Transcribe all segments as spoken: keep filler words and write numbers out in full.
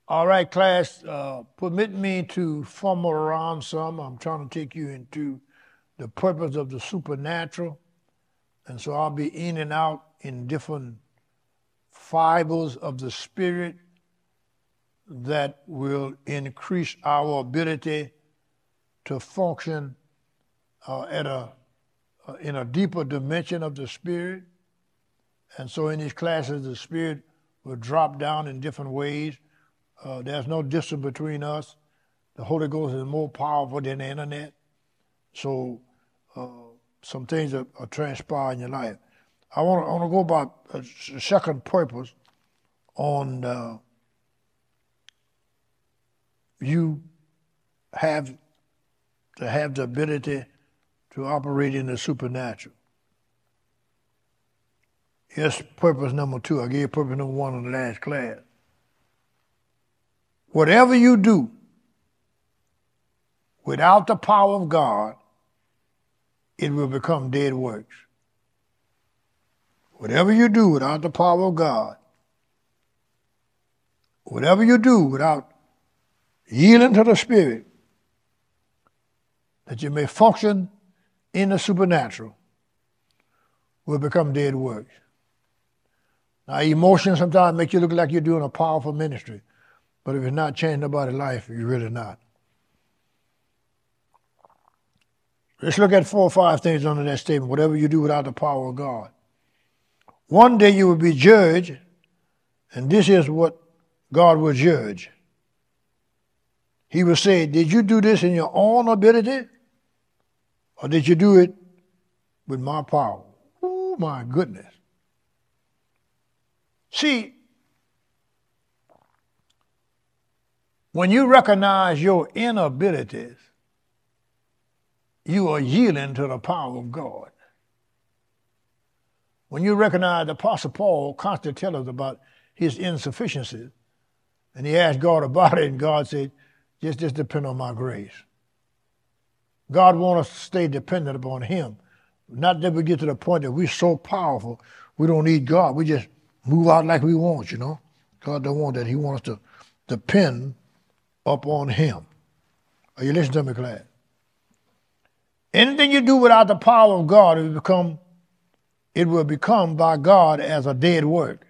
All right, class, uh, permit me to fumble around some. I'm trying to take you into the purpose of the supernatural. And so I'll be in and out in different fibers of the spirit that will increase our ability to function uh, at a uh, in a deeper dimension of the spirit. And so in these classes, the spirit will drop down in different ways. Uh, there's no distance between us. The Holy Ghost is more powerful than the internet. So uh, some things are, are transpire in your life. I want to I want to go about a second purpose on uh, you have to have the ability to operate in the supernatural. Here's purpose number two. I gave purpose number one in the last class. Whatever you do without the power of God, it will become dead works. Whatever you do without the power of God, whatever you do without yielding to the Spirit, that you may function in the supernatural, will become dead works. Now, emotion sometimes make you look like you're doing a powerful ministry, but if it's not changing nobody's life, you're really not. Let's look at four or five things under that statement. Whatever you do without the power of God. One day you will be judged, and this is what God will judge. He will say, did you do this in your own ability, or did you do it with my power? Oh, my goodness. See, when you recognize your inabilities, you are yielding to the power of God. When you recognize the Apostle Paul constantly tells us about his insufficiencies, and he asked God about it, and God said, just, just depend on my grace. God wants us to stay dependent upon him. Not that we get to the point that we're so powerful, we don't need God. We just move out like we want, you know. God don't want that. He wants us to depend upon him. Are you listening to me, class? Anything you do without the power of God, it will become, it will become by God as a dead work.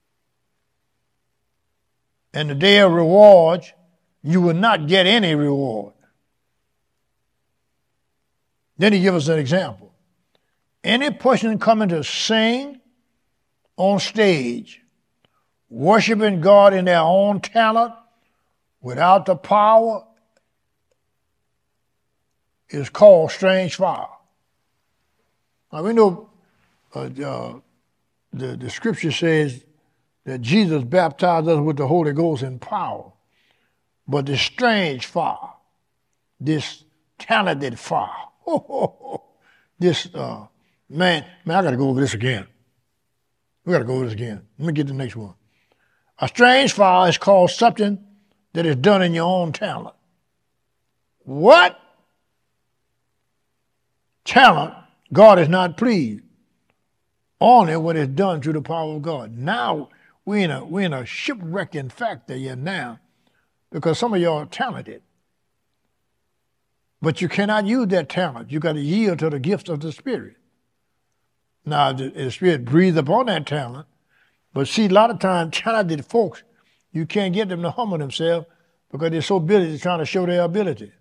And the day of rewards, you will not get any reward. Then he gives us an example. Any person coming to sing on stage, worshiping God in their own talent, without the power, is called strange fire. Now we know uh, uh, the, the scripture says that Jesus baptized us with the Holy Ghost in power. But the strange fire, this talented fire, oh, oh, oh, this, uh, man, man, I got to go over this again. We got to go over this again. Let me get the next one. A strange fire is called something that is done in your own talent. What? Talent, God is not pleased. Only when it's done through the power of God. Now, we're in a, we're in a shipwrecking factor here now, because some of y'all are talented. But you cannot use that talent. You got to yield to the gifts of the Spirit. Now, the, the Spirit breathes upon that talent. But see, a lot of times, talented folks, you can't get them to humble themselves because they're so busy trying to show their ability.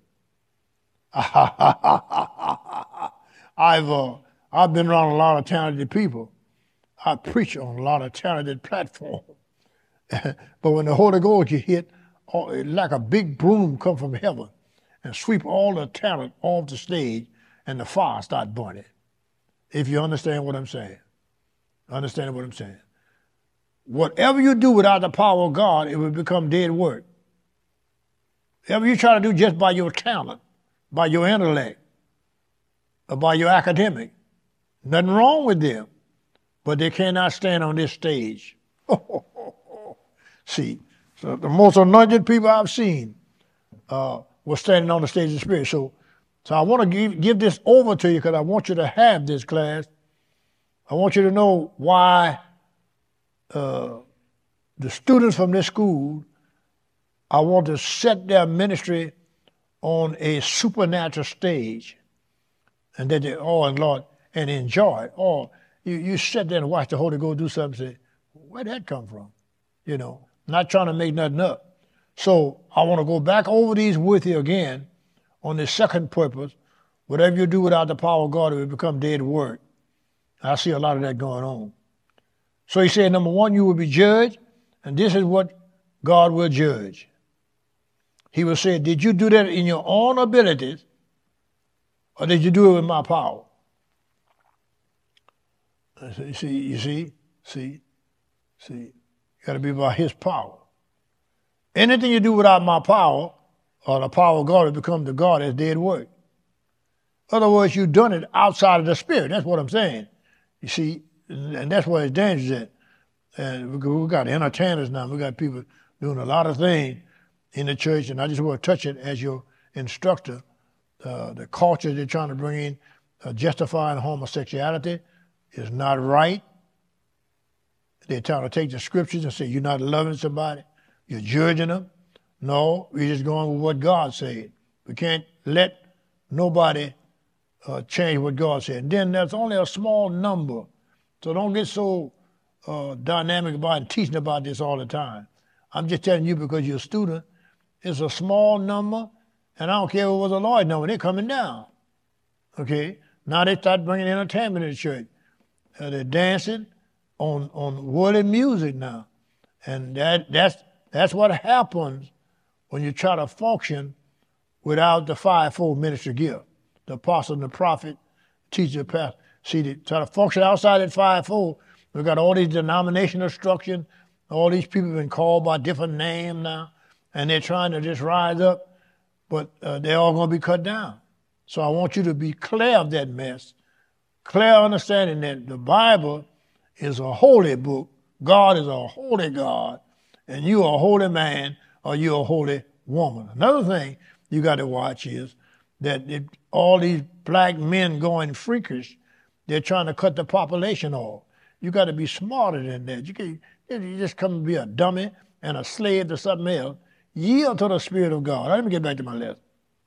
I've, uh, I've been around a lot of talented people. I preach on a lot of talented platforms. But when the Holy Ghost you hit, like a big broom come from heaven and sweep all the talent off the stage and the fire start burning. If you understand what I'm saying. Understand what I'm saying. Whatever you do without the power of God, it will become dead work. Whatever you try to do just by your talent, by your intellect, or by your academic, nothing wrong with them, but they cannot stand on this stage. See, so the most anointed people I've seen uh, were standing on the stage of the Spirit. So, so I want to give, give this over to you because I want you to have this class. I want you to know why uh, the students from this school I want to set their ministry on a supernatural stage, and that they, oh, and Lord, and enjoy it. Or you, you sit there and watch the Holy Ghost do something and say, where'd that come from? You know, not trying to make nothing up. So I want to go back over these with you again on the second purpose. Whatever you do without the power of God, it will become dead work. I see a lot of that going on. So he said, number one, you will be judged, and this is what God will judge. He will say, did you do that in your own abilities, or did you do it with my power? You see, you see, see, see. You got to be by his power. Anything you do without my power, or the power of God, will become the God as dead work. In other words, you've done it outside of the Spirit. That's what I'm saying. You see, and that's where it's dangerous at. And we got entertainers now. We got people doing a lot of things in the church, and I just want to touch it as your instructor. Uh, the culture they're trying to bring in, uh, justifying homosexuality, is not right. They're trying to take the scriptures and say you're not loving somebody, you're judging them. No, we're just going with what God said. We can't let nobody uh, change what God said. And then there's only a small number, so don't get so uh, dynamic about it, teaching about this all the time. I'm just telling you because you're a student. It's a small number, and I don't care if it was a large number, they're coming down. Okay? Now they start bringing entertainment in the church. Uh, they're dancing on, on worldly music now. And that that's that's what happens when you try to function without the fivefold ministry gift. The apostle and the prophet, teacher, pastor. See, they try to function outside that fivefold. We've got all these denominational structure, all these people have been called by different names now, and they're trying to just rise up, but uh, they're all going to be cut down. So I want you to be clear of that mess, clear understanding that the Bible is a holy book. God is a holy God, and you're a holy man or you're a holy woman. Another thing you got to watch is that it, all these black men going freakish, they're trying to cut the population off. You got to be smarter than that. You can't you just come and be a dummy and a slave to something else. Yield to the Spirit of God. Let me get back to my lesson.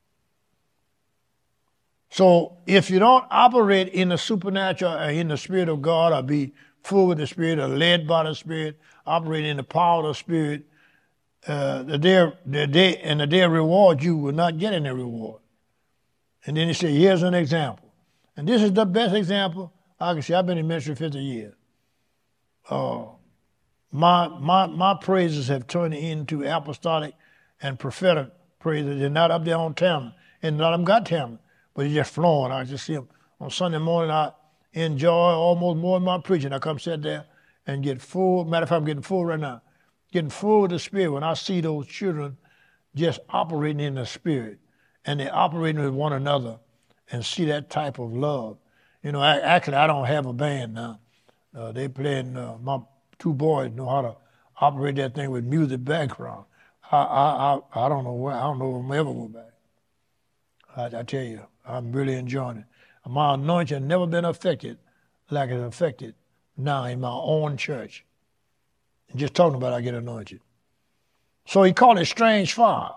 So if you don't operate in the supernatural or in the Spirit of God, or be full with the Spirit, or led by the Spirit, operate in the power of the Spirit, uh, the day, the day, and the day of reward, you will not get any reward. And then he said, here's an example. And this is the best example I can see. I've been in ministry fifty years. Uh, my, my, my praises have turned into apostolic and prophetic praises. They're not up there on talent. And none of them got talent, but it's just flowing. I just see them. On Sunday morning, I enjoy almost more than my preaching. I come sit there and get full. Matter of fact, I'm getting full right now. Getting full of the Spirit when I see those children just operating in the Spirit, and they're operating with one another, and see that type of love. You know, I, actually, I don't have a band now. Uh, they playing, uh, my two boys know how to operate that thing with music background. I I, I, I don't know where, I don't know if I'm ever go back. I, I tell you, I'm really enjoying it. My anointing has never been affected like it's affected now in my own church. And just talking about it, I get anointed. So he called it strange fire.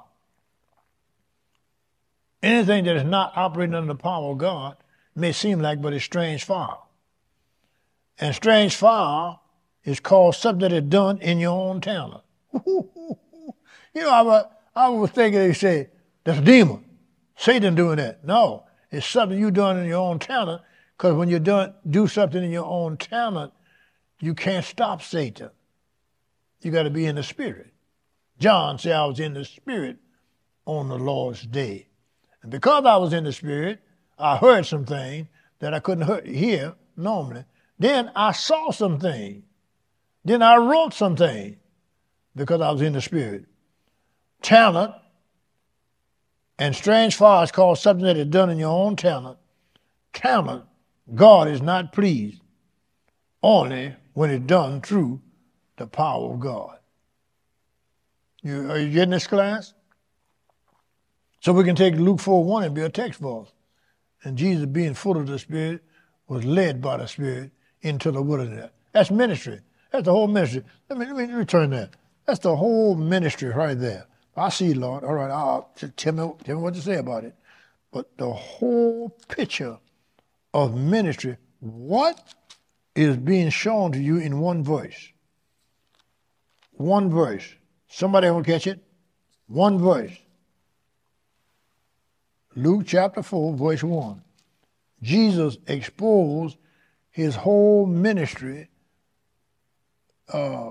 Anything that is not operating under the power of God may seem like, but it's strange fire. And strange fire is called something that is done in your own talent. You know, I was, I was thinking they say, that's a demon. Satan doing that. No, it's something you done in your own talent, because when you done, do something in your own talent, you can't stop Satan. You got to be in the Spirit. John said, I was in the Spirit on the Lord's day. And because I was in the Spirit, I heard some things that I couldn't hear normally. Then I saw some things. Then I wrote some things because I was in the Spirit. Talent and strange fire is called something that is done in your own talent. Talent, God is not pleased only when it's done through the power of God. You, are you getting this, class? So we can take Luke four one and be a text for us. And Jesus, being full of the Spirit, was led by the Spirit into the wilderness. That's ministry. That's the whole ministry. Let me, let me return that. That's the whole ministry right there. I see, Lord. All right, I'll, tell me, tell me what to say about it. But the whole picture of ministry, what is being shown to you in one verse? One verse. Somebody will catch it? One verse. Luke chapter four, verse one. Jesus exposed his whole ministry uh,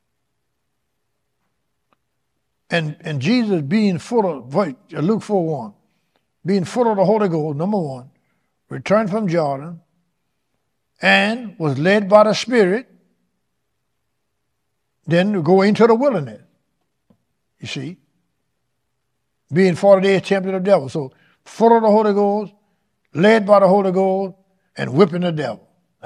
and, and Jesus being full of, Luke four one, being full of the Holy Ghost, number one, returned from Jordan and was led by the Spirit then to go into the wilderness. You see? Being forty days tempted of the devil. So full of the Holy Ghost, led by the Holy Ghost, and whipping the devil.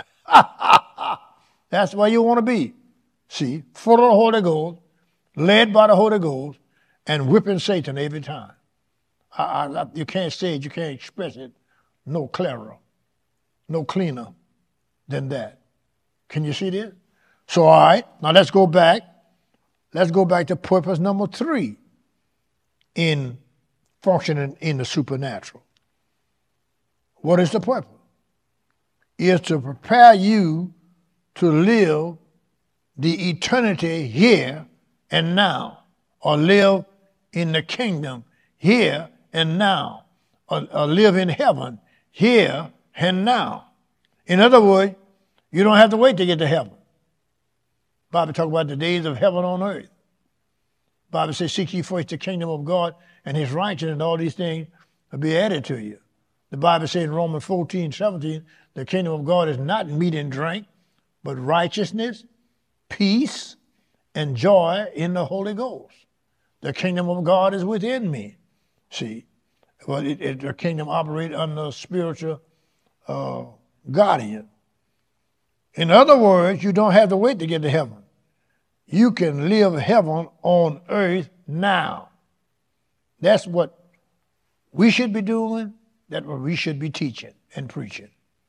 That's where you want to be. See, full of the Holy Ghost, led by the Holy Ghost, and whipping Satan every time. I, I, you can't say it, you can't express it no clearer, no cleaner than that. Can you see this? So, all right, now let's go back. Let's go back to purpose number three in functioning in the supernatural. What is the purpose? Is to prepare you to live the eternity here and now, or live in the kingdom here and now, or, or live in heaven here and now. In other words, you don't have to wait to get to heaven. Bible talks about the days of heaven on earth. Bible says, seek ye first the kingdom of God and his righteousness, and all these things will be added to you. The Bible says in Romans fourteen, seventeen, the kingdom of God is not meat and drink, but righteousness, peace, and joy in the Holy Ghost. The kingdom of God is within me. See, well, it, it, the kingdom operates under a spiritual uh, guardian. In other words, you don't have to wait to get to heaven. You can live heaven on earth now. That's what we should be doing. That's what we should be teaching and preaching.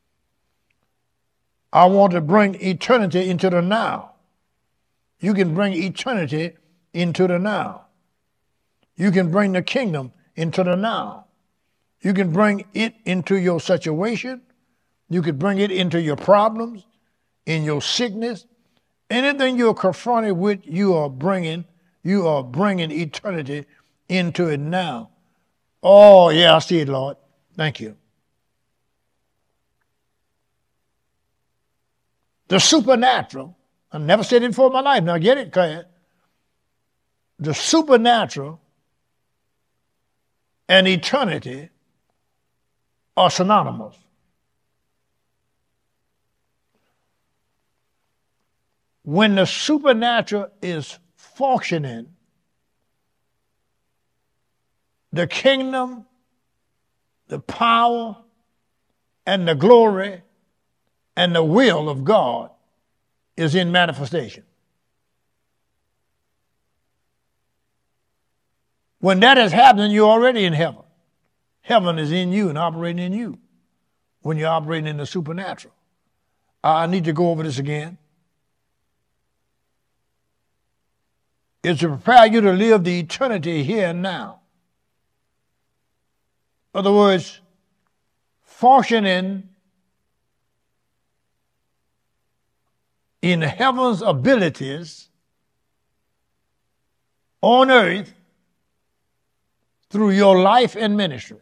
I want to bring eternity into the now. You can bring eternity into the now. You can bring the kingdom into the now. You can bring it into your situation. You can bring it into your problems, in your sickness. Anything you're confronted with, you are bringing, you are bringing eternity into it now. Oh, yeah, I see it, Lord. Thank you. The supernatural, I never said it before in my life. Now get it, Claire. The supernatural and eternity are synonymous. When the supernatural is functioning, the kingdom, the power, and the glory, and the will of God is in manifestation. When that is happening, you're already in heaven. Heaven is in you and operating in you when you're operating in the supernatural. I need to go over this again. It's to prepare you to live the eternity here and now. In other words, functioning in heaven's abilities on earth through your life and ministry.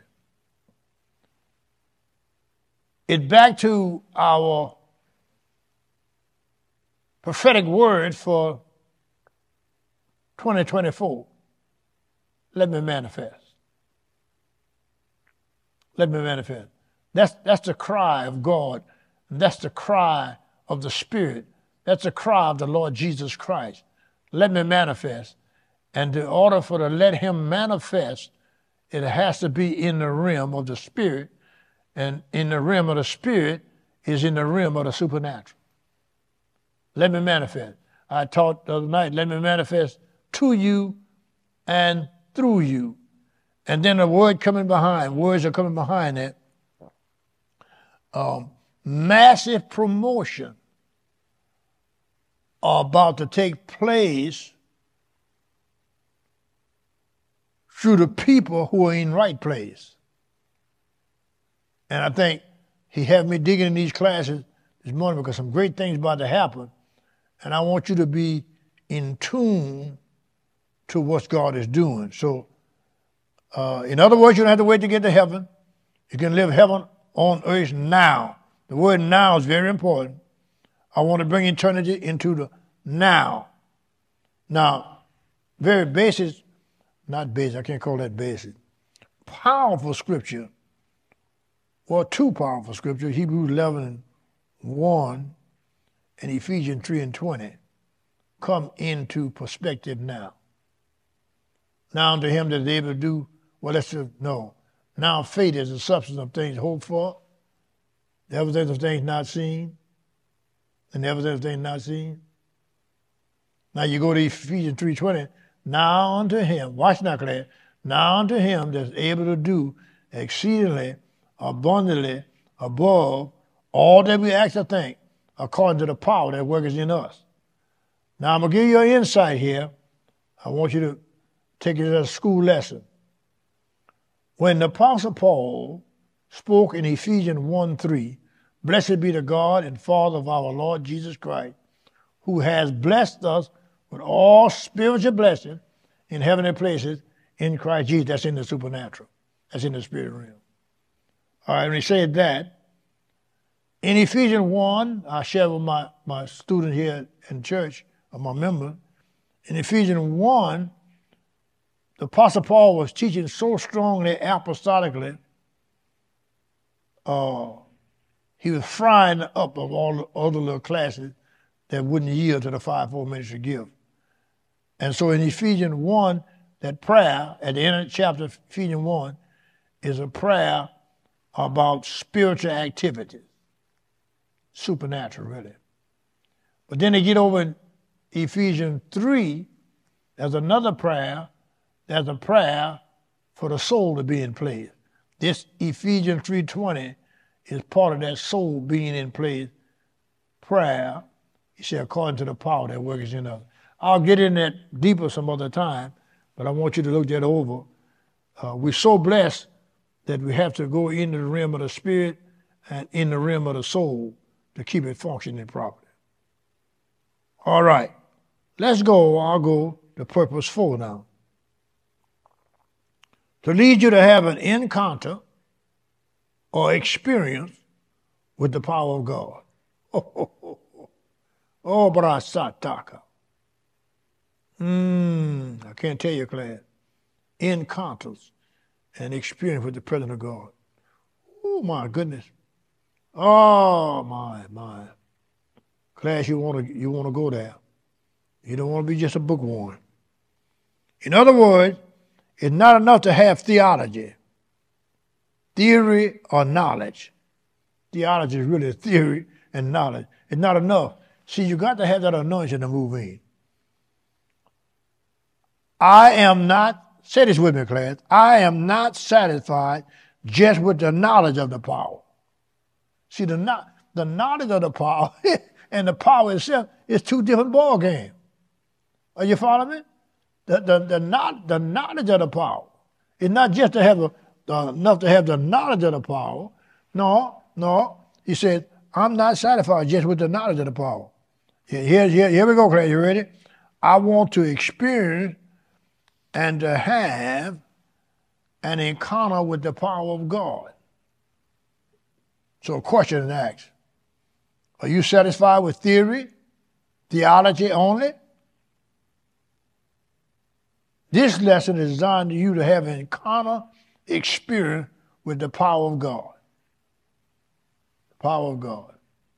It back to our prophetic word for twenty twenty-four. Let me manifest. Let me manifest. That's, that's the cry of God. That's the cry of the Spirit. That's the cry of the Lord Jesus Christ. Let me manifest. And in order for to let him manifest, it has to be in the realm of the Spirit. And in the realm of the Spirit is in the realm of the supernatural. Let me manifest. I taught the other night, let me manifest to you and through you. And then a word coming behind, words are coming behind it. Um, massive promotion are about to take place through the people who are in right place. And I think he had me digging in these classes this morning because some great things about to happen. And I want you to be in tune to what God is doing. So, uh, in other words, you don't have to wait to get to heaven. You can live heaven on earth now. The word now is very important. I want to bring eternity into the now. Now, very basic, not basic, I can't call that basic. Powerful scripture, well, two powerful scriptures, Hebrews eleven and one and Ephesians three and twenty, come into perspective now. Now unto him that is able to do, well, let's just, no. Now faith is the substance of things hoped for, the evidence of things not seen, and the evidence of things not seen. Now you go to Ephesians three twenty, now unto him, watch now, Claire, now unto him that's able to do exceedingly, abundantly, above all that we ask or think, according to the power that works in us. Now I'm going to give you an insight here. I want you to take it as a school lesson. When the Apostle Paul spoke in Ephesians one three, blessed be the God and Father of our Lord Jesus Christ, who has blessed us with all spiritual blessings in heavenly places in Christ Jesus. That's in the supernatural. That's in the spirit realm. All right, when he said that, in Ephesians one, I share with my, my student here in church, or my member, in Ephesians one, the Apostle Paul was teaching so strongly apostolically, uh, he was frying up of all the other little classes that wouldn't yield to the fivefold ministry gift. And so in Ephesians one, that prayer at the end of the chapter, Ephesians one, is a prayer about spiritual activities, supernatural, really. But then they get over in Ephesians three, there's another prayer. There's a prayer for the soul to be in place. This Ephesians three twenty is part of that soul being in place prayer. He said, according to the power that works in us. I'll get in that deeper some other time, but I want you to look that over. Uh, we're so blessed that we have to go into the realm of the spirit and in the realm of the soul to keep it functioning properly. All right, let's go. I'll go to purpose four now. To lead you to have an encounter or experience with the power of God. Oh, oh, oh, oh. Oh, brasataka. Mm, I can't tell you, class. Encounters and experience with the presence of God. Oh, my goodness. Oh, my, my. Class, you want to you want to go there. You don't want to be just a bookworm. In other words, it's not enough to have theology, theory or knowledge. Theology is really theory and knowledge. It's not enough. See, you got to have that anointing to move in. I am not, say this with me, class, I am not satisfied just with the knowledge of the power. See, the, the knowledge of the power and the power itself is two different ball games. Are you following me? The, the, the, not, the knowledge of the power is not just to have a, uh, enough to have the knowledge of the power. No, no. He said, I'm not satisfied just with the knowledge of the power. Here, here, here we go, Clay. You ready? I want to experience and to have an encounter with the power of God. So a question is asked. Are you satisfied with theory, theology only? This lesson is designed for you to have an encounter experience with the power of God. The power of God.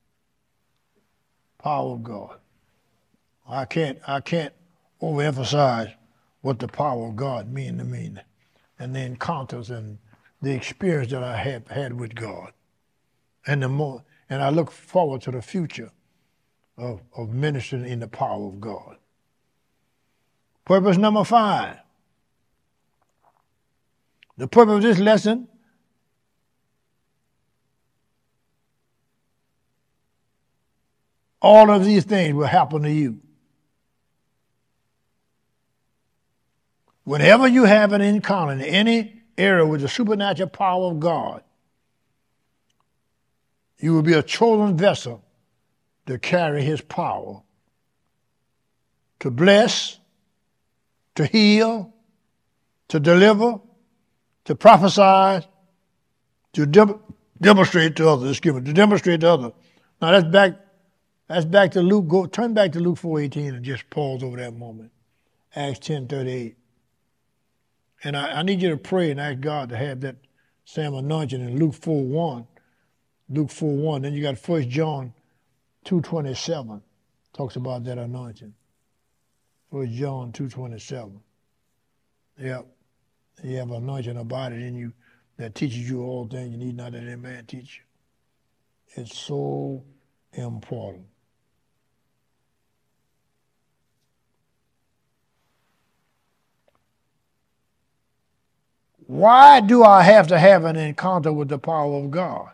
Power of God. I can't, I can't overemphasize what the power of God means to me and the encounters and the experience that I have had with God. And the more, and I look forward to the future of, of ministering in the power of God. Purpose number five. The purpose of this lesson all of these things will happen to you. Whenever you have an encounter in any area with the supernatural power of God, you will be a chosen vessel to carry his power, to bless, to heal, to deliver, to prophesy, to de- demonstrate to others, excuse me, to demonstrate to others. Now that's back, that's back to Luke. Go turn back to Luke four eighteen and just pause over that moment. Acts ten thirty-eight. And I, I need you to pray and ask God to have that same anointing in Luke four one. Luke four one. Then you got First John two twenty-seven. Talks about that anointing. First John two twenty-seven. Yep. You have anointing about it in you that teaches you all things you need not that any man teach you. It's so important. Why do I have to have an encounter with the power of God?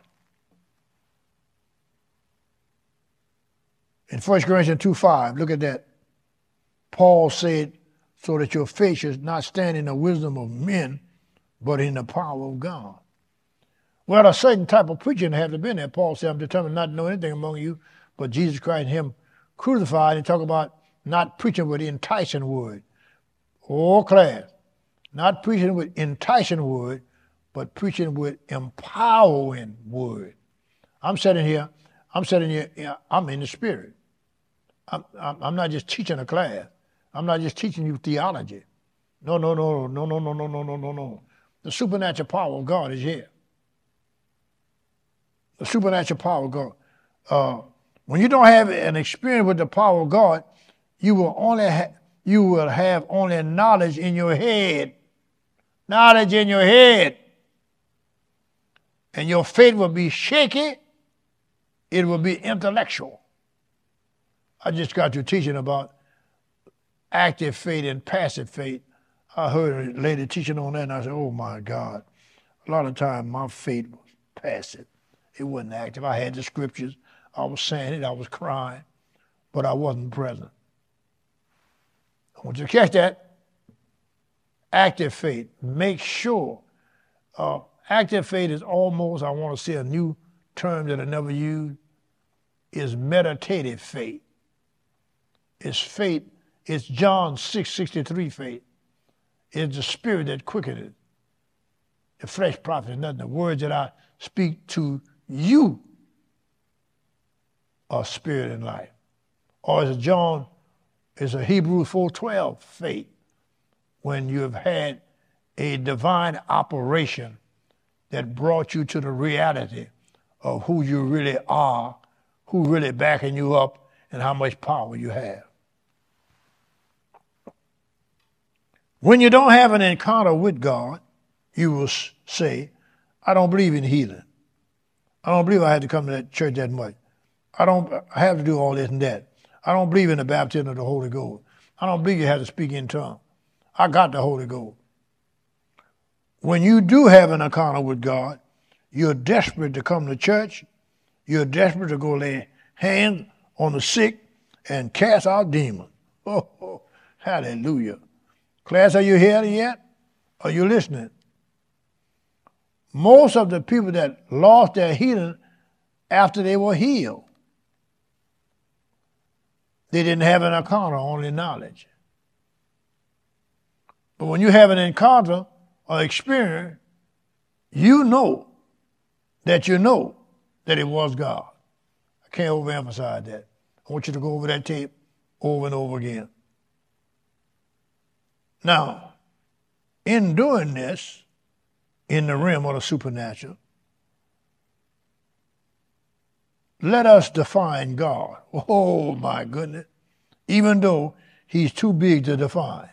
In First Corinthians two five, look at that. Paul said, so that your faith should not stand in the wisdom of men, but in the power of God. Well, a certain type of preaching had to be there. Paul said, I'm determined not to know anything among you but Jesus Christ and him crucified, and talk about not preaching with enticing word. Oh, class. Not preaching with enticing word, but preaching with empowering word. I'm sitting here, I'm sitting here, I'm in the spirit. I'm, I'm, I'm not just teaching a class. I'm not just teaching you theology. No, no, no, no, no, no, no, no, no, no, no. The supernatural power of God is here. The supernatural power of God. Uh, when you don't have an experience with the power of God, you will only ha- you will have only knowledge in your head. Knowledge in your head. And your faith will be shaky. It will be intellectual. I just got you teaching about active faith and passive faith. I heard a lady teaching on that, and I said, oh, my God. A lot of times my faith was passive. It wasn't active. I had the scriptures. I was saying it. I was crying. But I wasn't present. I want you to catch that. Active faith. Make sure. Uh, active faith is almost, I want to say a new term that I never used, is meditative faith. It's faith. It's John six sixty-three faith. It's the spirit that quickeneth. The flesh profits nothing. The words that I speak to you are spirit and life. Or is it John, it's a Hebrews four twelve faith, when you have had a divine operation that brought you to the reality of who you really are, who really backing you up, and how much power you have. When you don't have an encounter with God, you will say, I don't believe in healing. I don't believe I had to come to that church that much. I don't have to do all this and that. I don't believe in the baptism of the Holy Ghost. I don't believe you have to speak in tongues. I got the Holy Ghost. When you do have an encounter with God, you're desperate to come to church. You're desperate to go lay hands on the sick and cast out demons. Oh, oh, hallelujah. Class, are you here yet? Are you listening? Most of the people that lost their healing after they were healed, they didn't have an encounter, only knowledge. But when you have an encounter or experience, you know that you know that it was God. I can't overemphasize that. I want you to go over that tape over and over again. Now, in doing this, in the realm of the supernatural, let us define God. Oh, my goodness. Even though he's too big to define.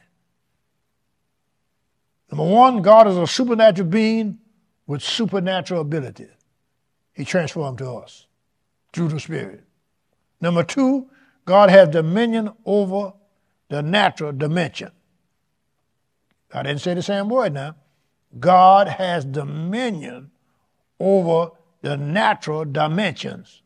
Number one, God is a supernatural being with supernatural abilities. He transformed to us through the Spirit. Number two, God has dominion over the natural dimension. I didn't say the same word now. God has dominion over the natural dimensions.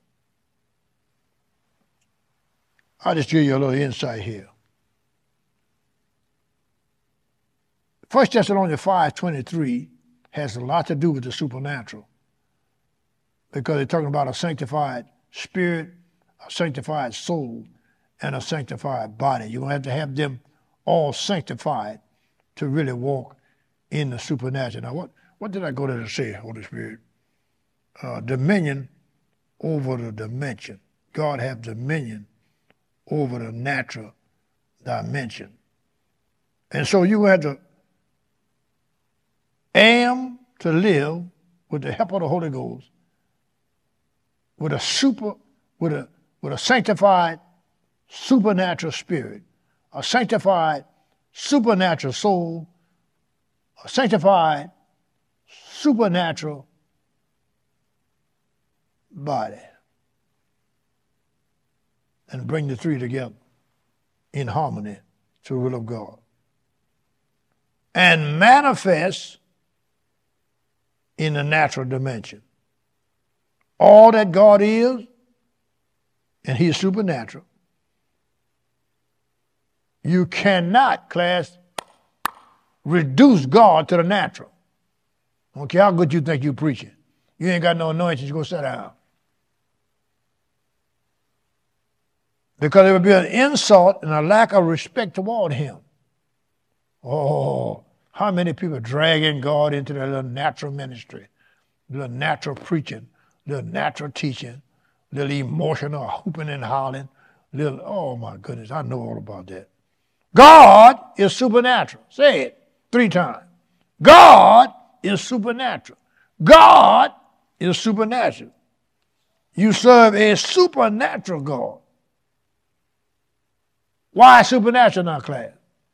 I'll just give you a little insight here. First Thessalonians five twenty-three has a lot to do with the supernatural because they're talking about a sanctified spirit, a sanctified soul, and a sanctified body. You're going to have to have them all sanctified to really walk in the supernatural. Now, what, what did I go there to say, Holy Spirit? Uh, dominion over the dimension. God have dominion over the natural dimension. And so you have to aim to live with the help of the Holy Ghost, with a super, with a with a sanctified supernatural spirit, a sanctified supernatural soul, a sanctified supernatural body, and bring the three together in harmony to the will of God. And manifest in the natural dimension all that God is, and He is supernatural. You cannot, class, reduce God to the natural. I don't care how good you think you're preaching. You ain't got no anointing, you go sit down. Because it would be an insult and a lack of respect toward Him. Oh, how many people dragging God into their little natural ministry, little natural preaching, little natural teaching, little emotional hooping and hollering, little, oh my goodness, I know all about that. God is supernatural. Say it three times. God is supernatural. God is supernatural. You serve a supernatural God. Why supernatural now, class?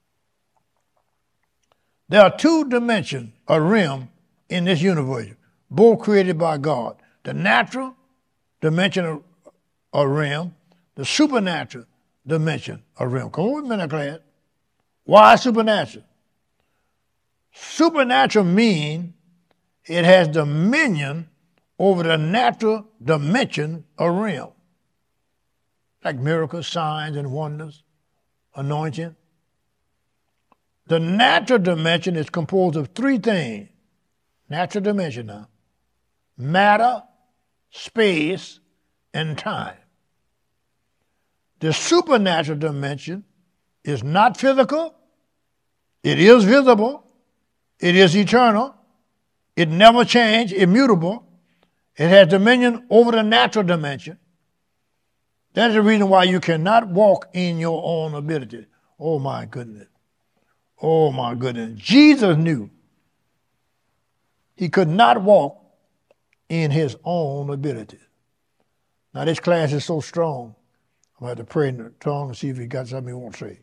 There are two dimensions, a realm in this universe, both created by God. The natural dimension of a realm, the supernatural dimension of realm. Come on with me now, class. Why supernatural? Supernatural means it has dominion over the natural dimension of realm. Like miracles, signs, and wonders, anointing. The natural dimension is composed of three things. Natural dimension now. Matter, space, and time. The supernatural dimension is not physical. It is visible. It is eternal. It never changes, immutable. It has dominion over the natural dimension. That's the reason why you cannot walk in your own ability. Oh my goodness. Oh my goodness. Jesus knew he could not walk in his own ability. Now this class is so strong. I'm going to have to pray in the tongue and see if he got something he won't say.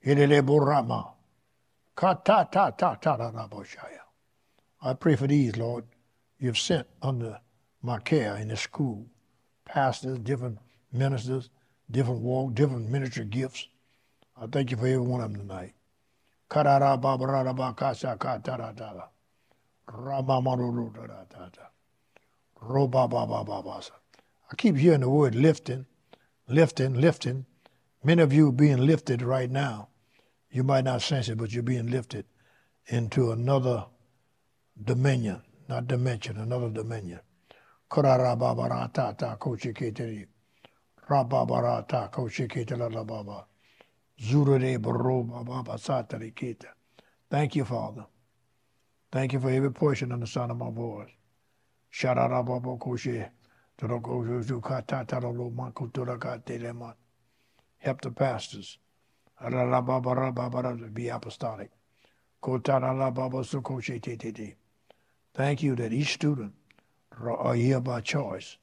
I pray for these, Lord, you've sent under my care in this school. Pastors, different ministers, different walk, different ministry gifts. I thank you for every one of them tonight. I keep hearing the word lifting, lifting, lifting. Many of you are being lifted right now. You might not sense it, but you're being lifted into another dominion, not dimension, another dominion. Thank you, Father. Thank you for every portion of the sound of my voice. Help the pastors. Be apostolic. Thank you that each student are here by choice.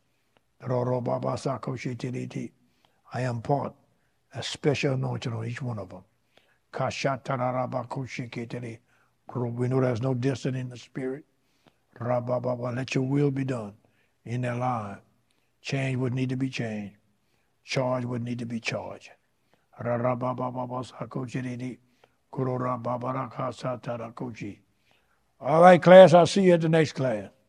I am part, a special anointing on each one of them. We know there's no distance in the spirit. Let your will be done in their life. Change would need to be changed. Charge would need to be charged. All right, class, I'll see you at the next class.